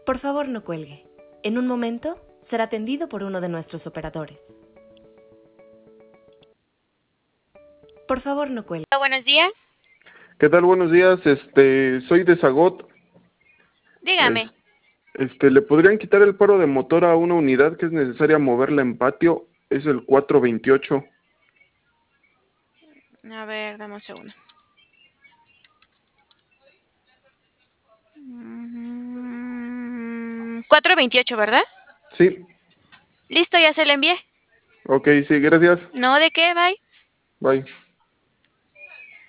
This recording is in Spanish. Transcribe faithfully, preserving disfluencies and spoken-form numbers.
Por favor, no cuelgue. En un momento será atendido por uno de nuestros operadores. Por favor, no cuelgue. Hola, buenos días. ¿Qué tal? Buenos días, este, soy de Zagot. Dígame. Es- este, ¿le podrían quitar el paro de motor a una unidad que es necesaria moverla en patio? Es el cuatro veintiocho. A ver, dame un segundo. Mm, cuatro veintiocho, ¿verdad? Sí, Listo, ya se lo envié. ok, sí, gracias. No, ¿de qué? Bye. Bye.